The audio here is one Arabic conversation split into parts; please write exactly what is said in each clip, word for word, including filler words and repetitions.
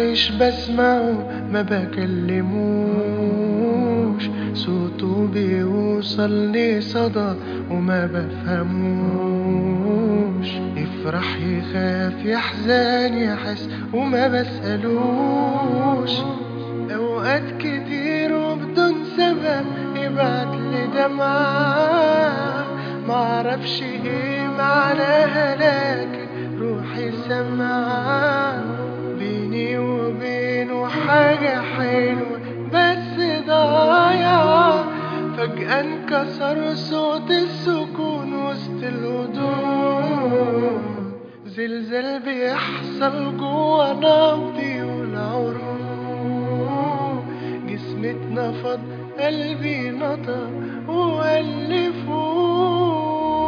مش بسمعه ما بكلموش، صوته بيوصل لي صدى وما بفهموش، يفرح يخاف يحزن يحس وما بسألوش، اوقات كتير وبدون سبب يبعتلي دمعة معرفش ايه معناها لكن روحي سمعة، بيني وبينه حاجة حلوة بس ضايعة، فجأة انكسر صوت السكون وسط الهدوء، زلزال بيحصل جوا نبضي والعروق، جسمي اتنفض قلبي نطق وقال لي فوق.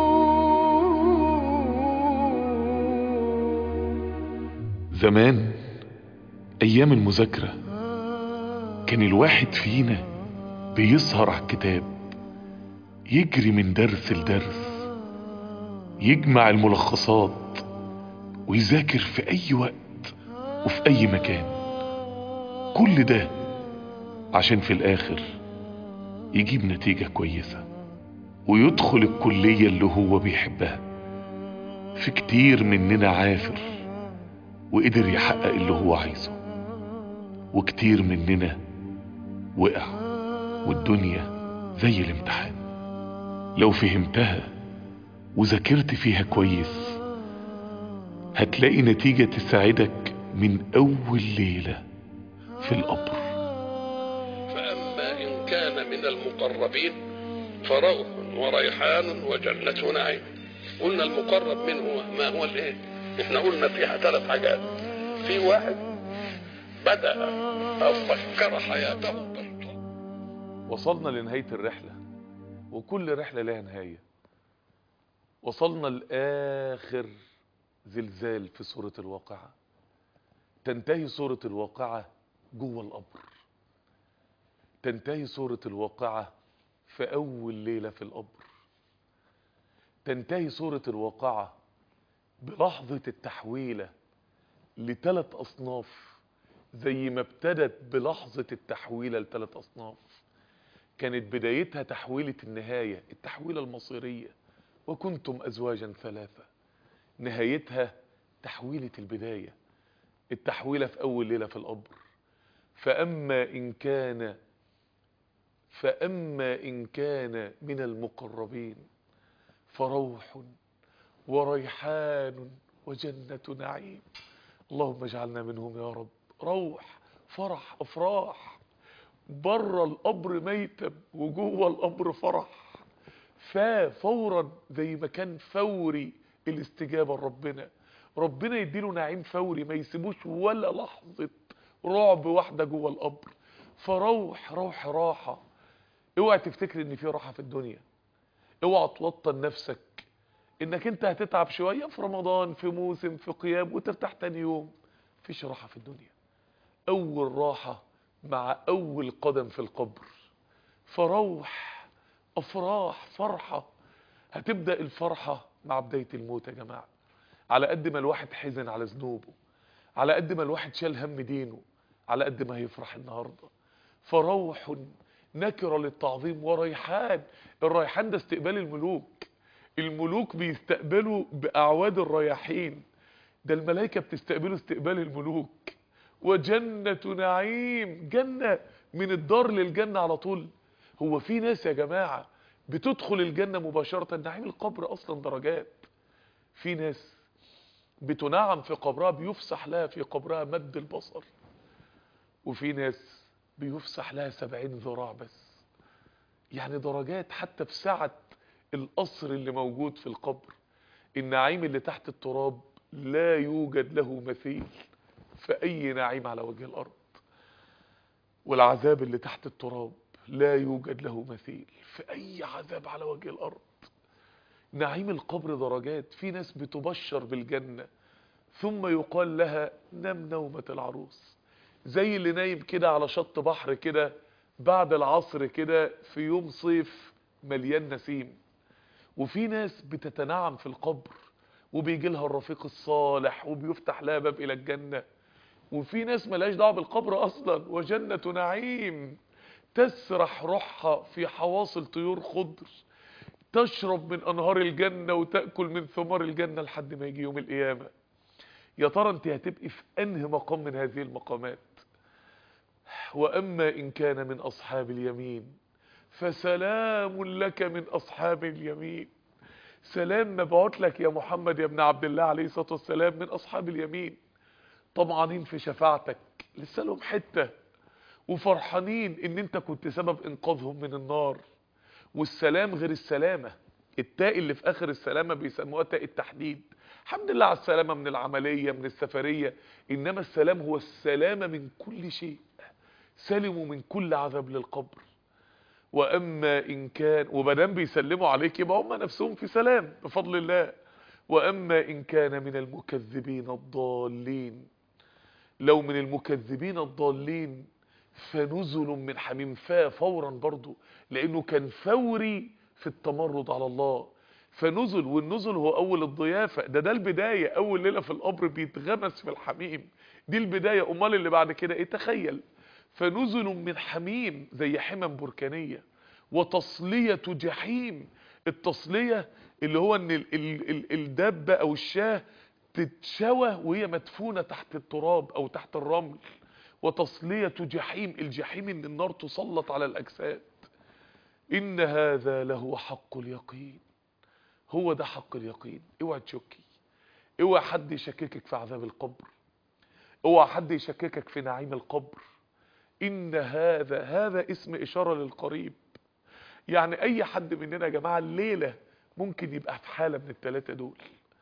زمان ايام المذاكرة كان الواحد فينا بيسهر على الكتاب، يجري من درس لدرس، يجمع الملخصات ويذاكر في اي وقت وفي اي مكان، كل ده عشان في الاخر يجيب نتيجة كويسة ويدخل الكلية اللي هو بيحبها. في كتير مننا عافر وقدر يحقق اللي هو عايزه، وكتير مننا وقع والدنيا زي الامتحان، لو فهمتها وذاكرت فيها كويس هتلاقي نتيجة تساعدك من اول ليلة في القبر. فأما إن كان من المقربين فروح وريحان وجنة نعيم. قلنا المقرب منه ما هو الايه؟ احنا قلنا فيها ثلاث حاجات. في واحد بدأ أو فكر حياته بالطرق. وصلنا لنهاية الرحلة، وكل رحلة لها نهاية. وصلنا لآخر زلزال في سورة الواقعة، تنتهي سورة الواقعة جوه القبر، تنتهي سورة الواقعة في أول ليلة في القبر، تنتهي سورة الواقعة بلحظة التحويلة لثلاث أصناف، زي ما ابتدت بلحظة التحويلة لثلاث أصناف. كانت بدايتها تحويلة النهاية، التحويلة المصيرية، وكنتم أزواجا ثلاثة. نهايتها تحويلة البداية، التحويلة في أول ليلة في القبر. فأما إن كان فأما إن كان من المقربين فروح وريحان وجنة نعيم. اللهم اجعلنا منهم يا رب. روح، فرح، أفراح، بره القبر ميتم وجوه القبر فرح. ففورا زي ما كان فوري الاستجابة لربنا، ربنا يديله نعيم فوري، ما يسيبوش ولا لحظة رعب واحدة جوه القبر. فروح، روح راحة. اوعى تفتكر ان في راحة في الدنيا، اوعى توطن نفسك انك انت هتتعب شوية في رمضان في موسم في قيام وترتاح تاني يوم. مفيش راحة في الدنيا. اول راحة مع اول قدم في القبر. فروح، افراح، فرحة. هتبدأ الفرحة مع بداية الموت يا جماعة. على قد ما الواحد حزن على ذنوبه، على قد ما الواحد شال هم دينه، على قد ما هيفرح النهاردة. فروح نكرة للتعظيم وريحان. الريحان ده استقبال الملوك، الملوك بيستقبلوا بأعواد الرياحين، ده الملائكة بتستقبلوا استقبال الملوك. وجنة نعيم، جنة من الدار للجنة على طول. هو في ناس يا جماعة بتدخل الجنة مباشرة؟ نعيم القبر أصلا درجات. في ناس بتنعم في قبرها، بيفسح لها في قبرها مد البصر، وفي ناس بيفسح لها سبعين ذراع بس. يعني درجات حتى في سعة القصر اللي موجود في القبر. النعيم اللي تحت التراب لا يوجد له مثيل في أي نعيم على وجه الأرض، والعذاب اللي تحت التراب لا يوجد له مثيل في أي عذاب على وجه الأرض. نعيم القبر درجات. في ناس بتبشر بالجنة ثم يقال لها نم نومة العروس، زي اللي نايم كده على شط بحر كده بعد العصر كده في يوم صيف مليان نسيم. وفي ناس بتتنعم في القبر وبيجي لها الرفيق الصالح وبيفتح لها باب إلى الجنة. وفي ناس ملهاش دعوه بالقبر اصلا. وجنة نعيم تسرح روحها في حواصل طيور خضر، تشرب من انهار الجنة وتأكل من ثمار الجنة لحد ما يجي يوم القيامة. يا ترى انت هتبقي في انهي مقام من هذه المقامات؟ واما ان كان من اصحاب اليمين فسلام لك من اصحاب اليمين. سلام مبعوت لك يا محمد يا ابن عبد الله عليه الصلاة والسلام من اصحاب اليمين، طمعانين في شفاعتك، لسه لهم حتة، وفرحانين ان انت كنت سبب انقاذهم من النار. والسلام غير السلامة، التاء اللي في اخر السلامة بيسموها تاء التحديد. الحمد لله على السلامة من العملية من السفرية، انما السلام هو السلامة من كل شيء، سلموا من كل عذاب للقبر. واما ان كان، ومادام بيسلموا عليك يبقى هم نفسهم في سلام بفضل الله. واما ان كان من المكذبين الضالين، لو من المكذبين الضالين فنزل من حميم. فا فورا برضو لانه كان فوري في التمرد على الله. فنزل، والنزل هو اول الضيافة، ده ده البداية، اول ليلة في القبر بيتغمس في الحميم، دي البداية. امال اللي بعد كده ايه؟ تخيل. فنزل من حميم زي حمم بركانية، وتصلية جحيم. التصلية اللي هو ان ال ال ال الدابة او الشاه تتشوى وهي مدفونة تحت التراب او تحت الرمل. وتصلية جحيم، الجحيم ان النار تسلط على الاجساد. ان هذا لهو حق اليقين، هو ده حق اليقين. اوعى تشكي، اوعى حد يشككك في عذاب القبر، اوعى حد يشككك في نعيم القبر. ان هذا، هذا اسم اشارة للقريب. يعني اي حد مننا يا جماعة الليلة ممكن يبقى في حالة من الثلاثة دول.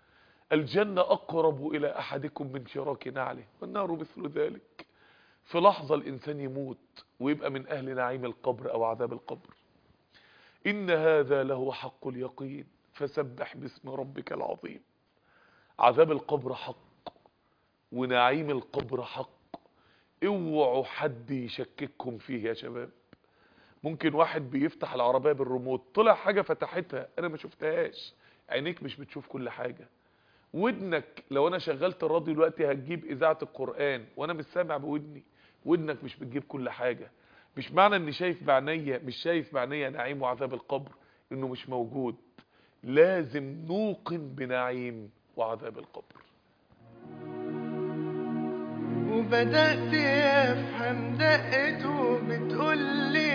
الجنة اقرب الى احدكم من شراك نعله، والنار مثل ذلك. في لحظة الانسان يموت ويبقى من اهل نعيم القبر او عذاب القبر. ان هذا له حق اليقين فسبح باسم ربك العظيم. عذاب القبر حق ونعيم القبر حق، اوعوا حد يشكككم فيه يا شباب. ممكن واحد بيفتح العربية بالريموت طلع حاجة فتحتها انا ما شفتهاش. عينيك مش بتشوف كل حاجة. ودنك لو انا شغلت الراديو دلوقتي هتجيب اذاعة القرآن وانا مش سامع بودني. ودنك مش بتجيب كل حاجة. مش معنى اني شايف بعينيا مش شايف بعينيا نعيم وعذاب القبر انه مش موجود. لازم نوقن بنعيم وعذاب القبر. وبدأت أفهم دقته بتقولي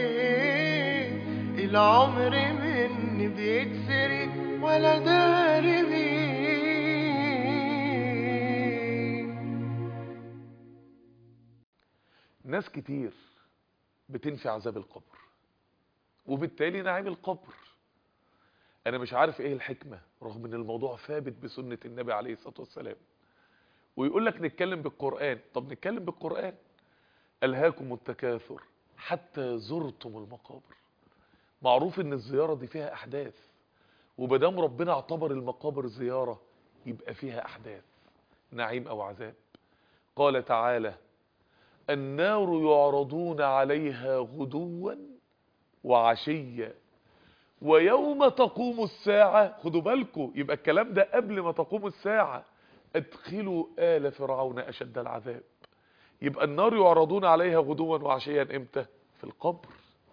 العمر مني بيتسرق ولا داري بيه. ناس كتير بتنفي عذاب القبر وبالتالي نعيم القبر. انا مش عارف ايه الحكمة رغم ان الموضوع ثابت بسنة النبي عليه الصلاة والسلام. ويقول لك نتكلم بالقرآن. طب نتكلم بالقرآن. ألهاكم التكاثر حتى زرتم المقابر. معروف ان الزيارة دي فيها احداث، وبدام ربنا اعتبر المقابر زيارة يبقى فيها احداث نعيم او عذاب. قال تعالى النار يعرضون عليها غدوا وعشيا ويوم تقوم الساعة. خدوا بالكم، يبقى الكلام ده قبل ما تقوم الساعة. ادخلوا آل فرعون أشد العذاب. يبقى النار يعرضون عليها غدوا وعشيا امتى؟ في القبر.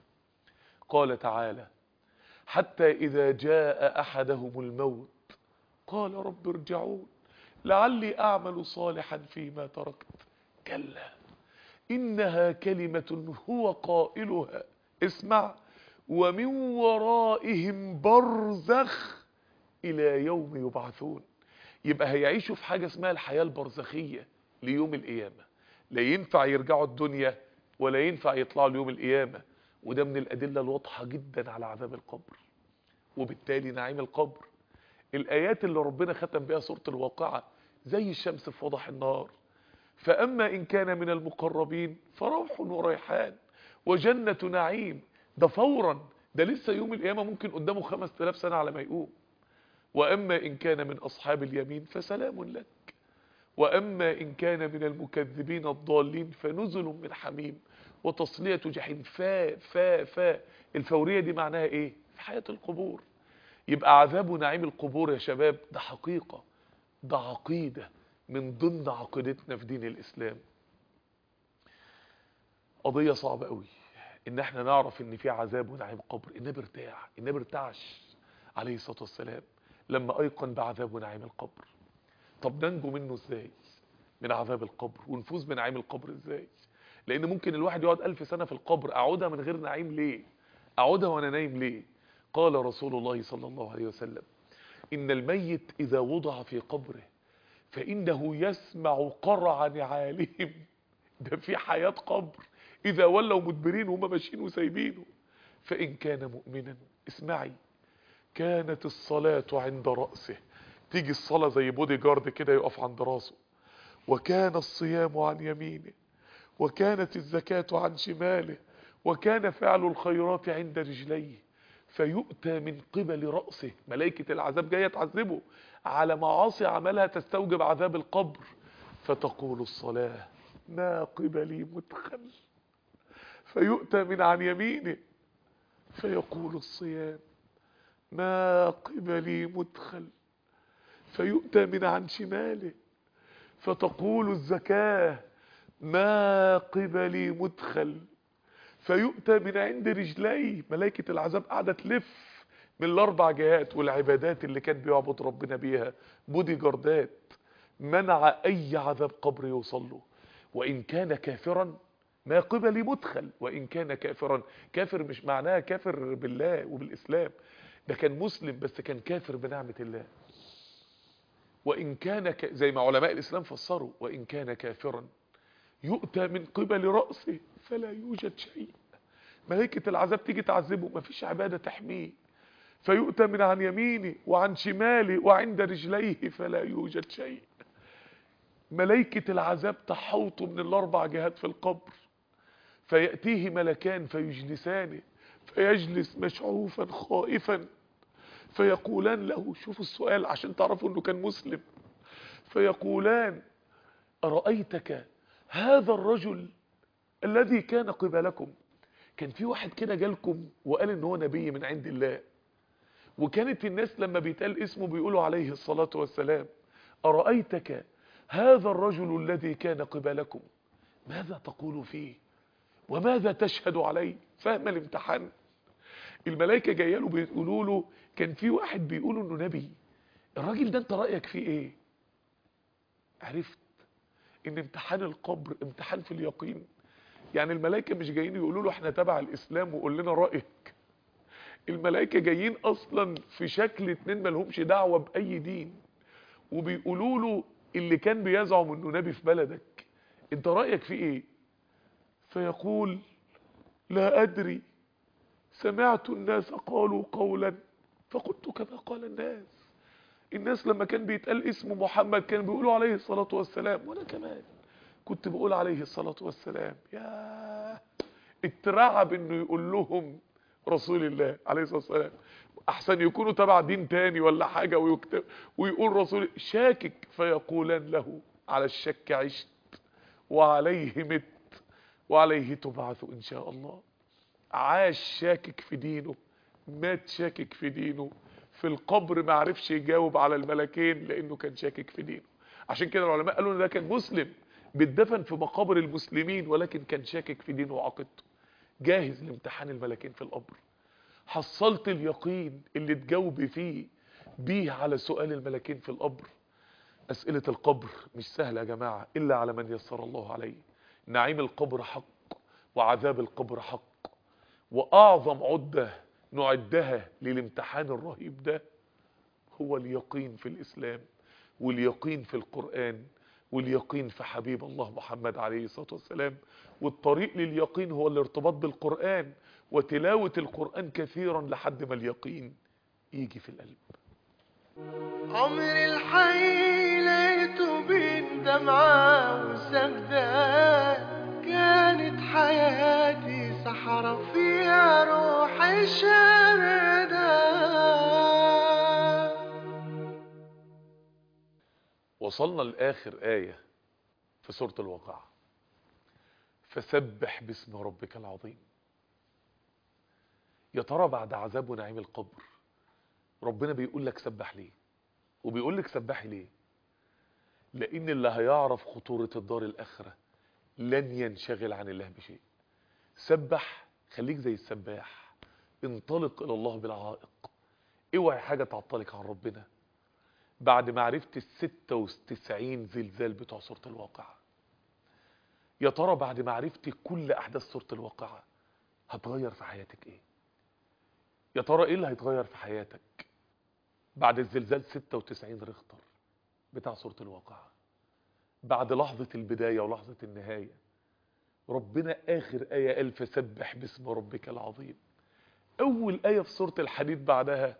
قال تعالى حتى إذا جاء أحدهم الموت قال رب ارجعون لعلي أعمل صالحا فيما تركت كلا إنها كلمة هو قائلها، اسمع، ومن ورائهم برزخ إلى يوم يبعثون. يبقى هيعيشوا في حاجة اسمها الحياة البرزخية ليوم القيامة. لا ينفع يرجعوا الدنيا ولا ينفع يطلعوا ليوم القيامة. وده من الأدلة الواضحة جدا على عذاب القبر وبالتالي نعيم القبر. الآيات اللي ربنا ختم بها سورة الواقعة زي الشمس في وضح النهار. فأما إن كان من المقربين فروح وريحان وجنة نعيم. ده فورا، ده لسه يوم القيامة ممكن قدامه خمس تلاف سنة على ما يقوم. وأما إن كان من أصحاب اليمين فسلام لك. وأما إن كان من المكذبين الضالين فنزل من حميم وتصلية جحيم. فا فا فا الفورية دي معناها إيه؟ في حياة القبور. يبقى عذاب ونعيم القبور يا شباب ده حقيقة، ده عقيدة، من ضمن عقيدتنا في دين الإسلام. قضية صعبة قوي ان احنا نعرف ان في عذاب ونعيم قبر. النبي ارتاح، النبي ارتعش عليه الصلاة والسلام لما ايقن بعذاب ونعيم القبر. طب ننجو منه ازاي؟ من عذاب القبر، ونفوز بنعيم القبر ازاي؟ لان ممكن الواحد يقعد الف سنة في القبر، اقعدها من غير نعيم ليه؟ اقعدها وانا نايم ليه؟ قال رسول الله صلى الله عليه وسلم: ان الميت اذا وضع في قبره فانه يسمع قرع نعالهم. ده في حياة قبر، اذا ولوا مدبرين وهم ماشيين وسايبينه. فان كان مؤمنا، اسمعي، كانت الصلاة عند رأسه، تيجي الصلاة زي بودي جارد كده يقف عند راسه. وكان الصيام عن يمينه، وكانت الزكاة عن شماله، وكان فعل الخيرات عند رجليه. فيؤتى من قبل رأسه، ملائكة العذاب جاية تعذبه على معاصي عملها تستوجب عذاب القبر. فتقول الصلاة: ما قبلي مدخل. فيؤتى من عن يمينه فيقول الصيام: ما قبلي مدخل. فيؤتى من عن شماله فتقول الزكاة: ما قبلي مدخل. فيؤتى من عند رجليه، ملائكة العذاب قاعدة تلف من الاربع جهات. والعبادات اللي كان بيعبد ربنا بيها بودي جاردات منع اي عذاب قبر يوصل له. وان كان كافرا ما قبلي مدخل. وان كان كافرا، كافر مش معناه كافر بالله وبالاسلام، ده كان مسلم بس كان كافر بنعمة الله. وان كان ك... زي ما علماء الاسلام فسروا: وان كان كافرا يؤتى من قبل رأسه فلا يوجد شيء. ملائكة العذاب تيجي تعذبه، مفيش عبادة تحميه. فيؤتى من عن يمينه وعن شماله وعند رجليه فلا يوجد شيء. ملائكة العذاب تحوط من الاربع جهات في القبر. فيأتيه ملكان فيجلسانه، فيجلس مشعوفا خائفا. فيقولان له، شوفوا السؤال عشان تعرفوا انه كان مسلم، فيقولان: أرأيتك هذا الرجل الذي كان قبلكم؟ كان في واحد كده جالكم وقال ان هو نبي من عند الله، وكانت الناس لما بيتقال اسمه بيقولوا عليه الصلاة والسلام. أرأيتك هذا الرجل الذي كان قبلكم، ماذا تقول فيه وماذا تشهد عليه؟ فهم الامتحان. الملائكة جايه له بيقولوا له كان في واحد بيقولوا انه نبي، الراجل ده انت رأيك فيه ايه؟ عرفت ان امتحان القبر امتحان في اليقين. يعني الملائكة مش جايين يقولوا له احنا تبع الاسلام وقول لنا رأيك. الملائكة جايين اصلا في شكل اتنين مالهمش دعوة باي دين، وبيقولوا له اللي كان بيزعم انه نبي في بلدك انت رأيك فيه ايه؟ فيقول: لا ادري، سمعت الناس قالوا قولا فقلت كما قال الناس. الناس لما كان بيتقال اسم محمد كانوا بيقولوا عليه الصلاة والسلام، وانا كمان كنت بقول عليه الصلاة والسلام. يا اترعب انه يقول لهم رسول الله عليه الصلاة والسلام، احسن يكونوا تبع دين تاني ولا حاجة ويكتب ويقول رسول. شاكك فيقولان له: على الشك عشت وعليه مت وعليه تبعث ان شاء الله. عاش شاكك في دينه، مات شاكك في دينه، في القبر ما عرفش يجاوب على الملكين لانه كان شاكك في دينه. عشان كده العلماء قالوا ان ده كان مسلم بيتدفن في مقابر المسلمين، ولكن كان شاكك في دينه وعقيدته، جاهز لامتحان الملكين في القبر. حصلت اليقين اللي تجاوبي فيه بيه على سؤال الملكين في القبر. اسئلة القبر مش سهلة يا جماعة الا على من يسر الله عليه. نعيم القبر حق وعذاب القبر حق، واعظم عدة نعدها للامتحان الرهيب ده هو اليقين في الاسلام، واليقين في القرآن، واليقين في حبيب الله محمد عليه الصلاة والسلام. والطريق لليقين هو الارتباط بالقرآن وتلاوة القرآن كثيرا لحد ما اليقين يجي في القلب. عمري الحي لقيته بين دمعة وسجدة، كانت حياتي صحرا فيها روحي شاردة. وصلنا لآخر آية في سورة الواقعة: فسبح باسم ربك العظيم. يا ترى بعد عذاب ونعيم القبر ربنا بيقول لك سبح ليه؟ وبيقول لك سبحي ليه؟ لان اللي هيعرف خطورة الدار الاخرة لن ينشغل عن الله بشيء. سبح، خليك زي السباح، انطلق الى الله بالعائق، اوعي حاجة تعطلك عن ربنا. بعد ما عرفت الستة وتسعين زلزال بتوع سورة الواقعة، يا ترى بعد ما عرفت كل احداث سورة الواقعة هتغير في حياتك ايه؟ يا ترى ايه اللي هيتغير في حياتك بعد الزلزال ستة وتسعين ريختر بتاع سورة الواقعة؟ بعد لحظة البداية ولحظة النهاية، ربنا اخر آية قال فسبح باسم ربك العظيم. اول آية في سورة الحديد بعدها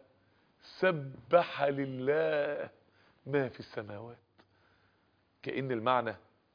سبح لله ما في السماوات. كأن المعنى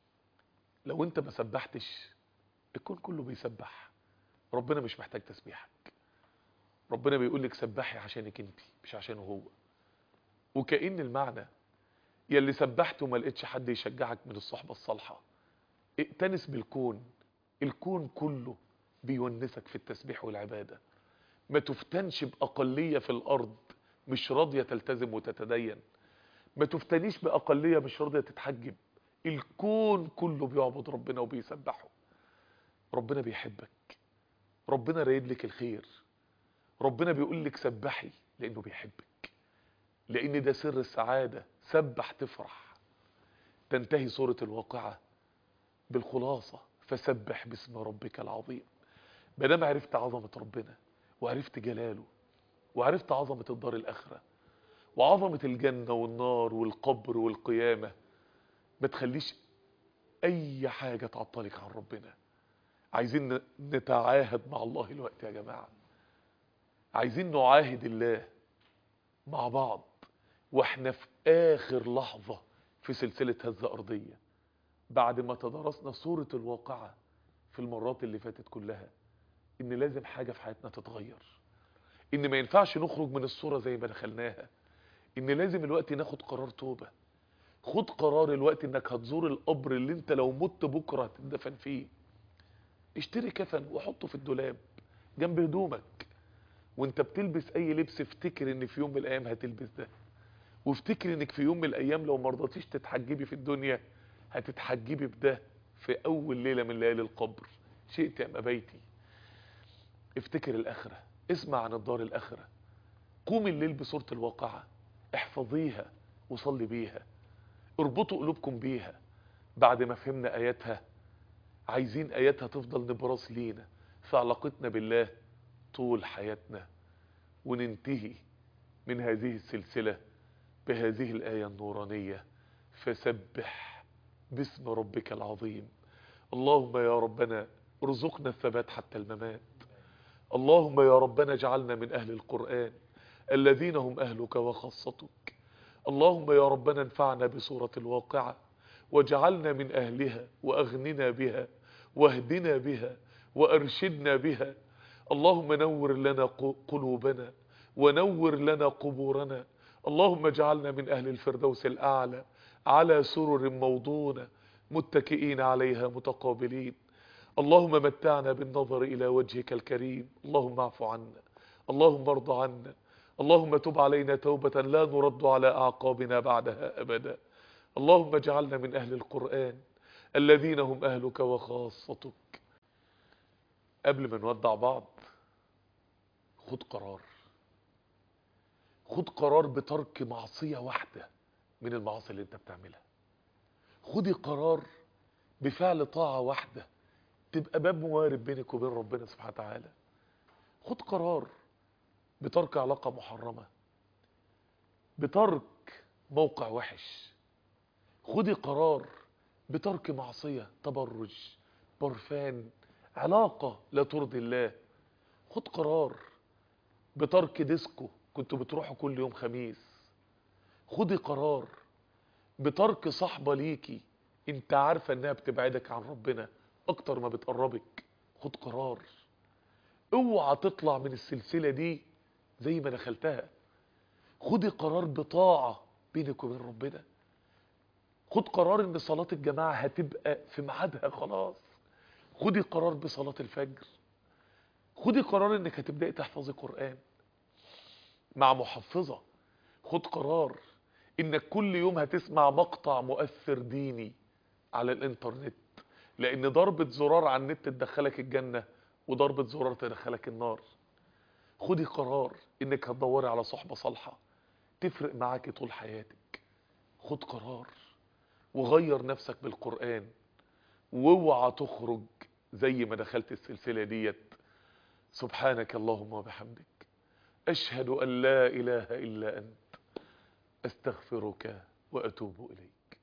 لو انت ما سبحتش الكون كله بيسبح، ربنا مش محتاج تسبيحك. ربنا بيقول لك سبحي عشانك انت مش عشانه هو. وكأن المعنى يلي سبحت وما لقيتش حد يشجعك من الصحبة الصالحة، ائتنس بالكون، الكون كله بيونسك في التسبيح والعبادة. ما تفتنش بأقلية في الأرض مش راضية تلتزم وتتدين، ما تفتنيش بأقلية مش راضية تتحجب. الكون كله بيعبد ربنا وبيسبحه. ربنا بيحبك، ربنا رايد لك الخير، ربنا بيقول لك سبحي لأنه بيحبك، لأن ده سر السعادة. سبح تفرح. تنتهي سورة الواقعة بالخلاصة فسبح باسم ربك العظيم. بينما عرفت عظمة ربنا وعرفت جلاله وعرفت عظمة الدار الآخرة وعظمة الجنة والنار والقبر والقيامة، ما تخليش أي حاجة تعطلك عن ربنا. عايزين نتعاهد مع الله الوقت يا جماعة، عايزين نعاهد الله مع بعض واحنا في آخر لحظة في سلسلة هزة أرضية. بعد ما تدرسنا سورة الواقعة في المرات اللي فاتت كلها، إن لازم حاجة في حياتنا تتغير، إن ما ينفعش نخرج من الصورة زي ما دخلناها، إن لازم الوقت ناخد قرار توبة. خد قرار الوقت إنك هتزور القبر اللي انت لو مت بكرة هتدفن فيه. اشتري كفن وحطه في الدولاب جنب هدومك، وانت بتلبس اي لبس افتكر ان في يوم من الايام هتلبس ده، وافتكر انك في يوم من الايام لو مرضتيش تتحجبي في الدنيا هتتحجبي بده في اول ليلة من ليالي القبر، شئت ام ابيتي. افتكر الاخرة، اسمع عن الدار الاخرة، قوم الليل بسورة الواقعة، احفظيها وصلي بيها، اربطوا قلوبكم بيها. بعد ما فهمنا اياتها عايزين اياتها تفضل نبراس لينا في علاقتنا بالله طول حياتنا، وننتهي من هذه السلسلة بهذه الآية النورانية فسبح باسم ربك العظيم. اللهم يا ربنا ارزقنا الثبات حتى الممات. اللهم يا ربنا اجعلنا من أهل القرآن الذين هم أهلك وخاصتك. اللهم يا ربنا انفعنا بسورة الواقعة واجعلنا من أهلها وأغننا بها واهدنا بها وأرشدنا بها. اللهم نور لنا قلوبنا ونور لنا قبورنا. اللهم اجعلنا من أهل الفردوس الأعلى على سرر موضونة متكئين عليها متقابلين. اللهم متعنا بالنظر إلى وجهك الكريم. اللهم اعف عنا، اللهم ارض عنا، اللهم تب علينا توبة لا نرد على أعقابنا بعدها أبدا. اللهم اجعلنا من أهل القرآن الذين هم أهلك وخاصتك. قبل ما نودع بعض خد قرار، خد قرار بترك معصية واحدة من المعاصي اللي انت بتعملها. خدي قرار بفعل طاعة واحدة تبقى باب موارب بينك وبين ربنا سبحانه وتعالى. خد قرار بترك علاقة محرمة، بترك موقع وحش. خدي قرار بترك معصية، تبرج، برفان، علاقة لا ترضي الله. خد قرار بترك ديسكو كنتوا بتروحوا كل يوم خميس. خدي قرار بترك صحبة ليكي انت عارفة انها بتبعدك عن ربنا اكتر ما بتقربك. خد قرار، اوعى تطلع من السلسلة دي زي ما دخلتها. خدي قرار بطاعة بينك وبين ربنا. خد قرار ان صلاة الجماعة هتبقى في ميعادها خلاص. خدي قرار بصلاة الفجر. خدي قرار انك هتبدأي تحفظي قرآن مع محفظة. خد قرار انك كل يوم هتسمع مقطع مؤثر ديني على الانترنت، لان ضربة زرار على النت تدخلك الجنة وضربة زرار تدخلك النار. خدي قرار انك هتدوري على صحبة صالحة تفرق معاكي طول حياتك. خد قرار وغير نفسك بالقرآن، واوعى تخرج زي ما دخلت السلسلة ديت. سبحانك اللهم وبحمدك، أشهد أن لا إله إلا أنت، أستغفرك وأتوب إليك.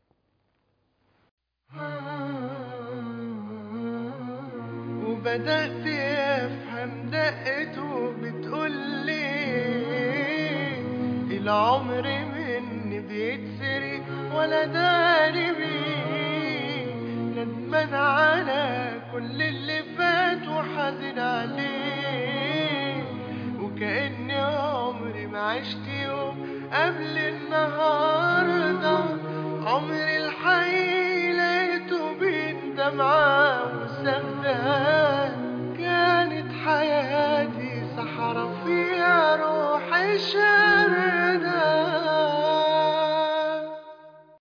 وبدأت أفهم دقته بتقولي العمر مني بيتسرق ولا داري بيه، ندمان على كل اللي فات وحزن عليه، وكأني عمري ما عشت يوم قبل النهارده. عمري الحقيقي لقيته بين دمعة وسجدان، كانت حياتي صحرا فيها روح الشام.